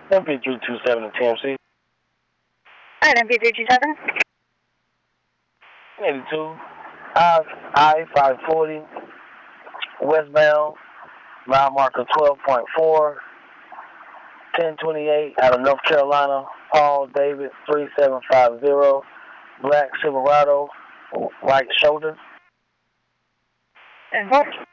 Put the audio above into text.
MP327 to TMC. Alright, MP327. 82. I-540. Westbound. Mile marker 12.4. 1028 out of North Carolina. Paul David 3750. Black Silverado. Right shoulder. And what?